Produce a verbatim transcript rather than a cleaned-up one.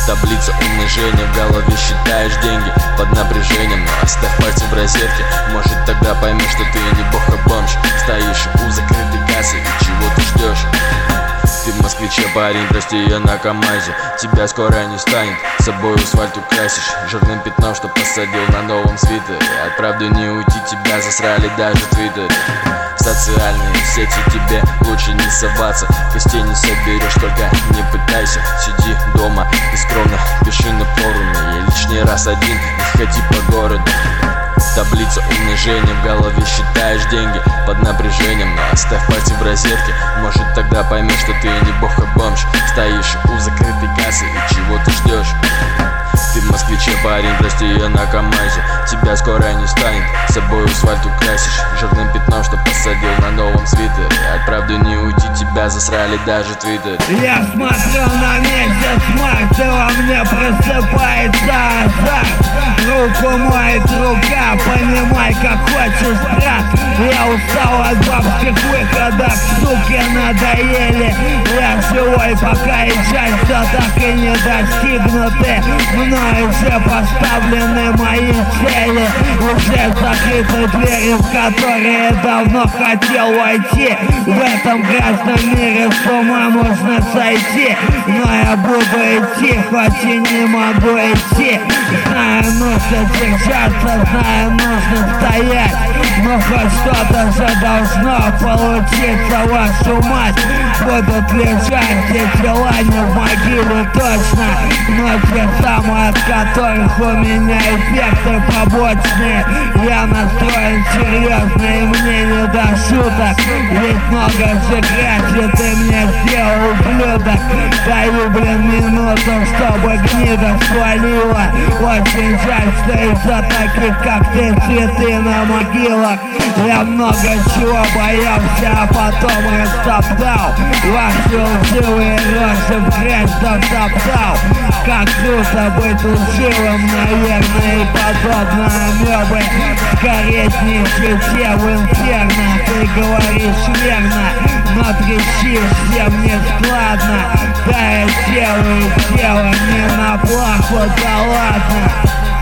Таблица умножения, в голове считаешь деньги под напряжением. Но оставь пальцы в розетке, может тогда поймешь, что ты не бог, а бомж. Стоишь у закрытой кассы, и чего ты ждешь? Ты в москвиче, парень, прости, я на КамАЗе. Тебя скоро не станет, с собой асфальт украсишь жирным пятном, что посадил на новом свитере. От правды не уйти, тебя засрали даже в твиттере. В социальные сети тебе лучше не соваться, костей не соберешь, только не пытайся. Сиди дома и скромно пиши на форуме. Я лишний раз один, не ходи по городу. Таблица умножения, в голове считаешь деньги под напряжением. Но оставь пальцы в розетке, может тогда поймешь, что ты не бог, а бомж. Стоишь у закрытой кассы, и чего ты ждешь? Ты в москвиче, парень, прости, я на КамАЗе. Тебя скоро не станет, с собой асфальт украсишь жирным пятном, что посадил на новом свитере. От правды не уйти, тебя засрали даже в твиттере. Я смотрю на месяц март, и во мне просыпается азарт. Руку моет рука, понимай, как хочешь, брат. Я устал от бабских выходов, суки надоели. Я живой, пока и жаль, что так и не достигнуты. Мною уже поставлены мои цели, уже закрыты двери, в которые давно хотел войти. В этом грязном мире с ума можно сойти, но я буду идти, хоть и не могу идти. Знаю, нужно держаться, знаю, нужно стоять, но хоть что-то же должно получиться, вашу мать. Будут лежать эти тела не в могиле точно, но те самые, от которых у меня эффекты побочные. Я настроен серьезно, и мне не до шуток, ведь много же грязи ты мне сделал, ублюдок. Даю, блин, минуту, чтобы гнида свалила. Очень жаль, что из-за таких, как ты, цветы на могилах. Я много чего боялся, а потом растоптал. Ваши лживые рожи в грязь затоптал. Как круто быть лживым, наверное, и подобно амебы сгореть не цвете в инферно. Ты говоришь верно, но трещишь всем не складно. Да я делаю дело не на плаху, да ладно.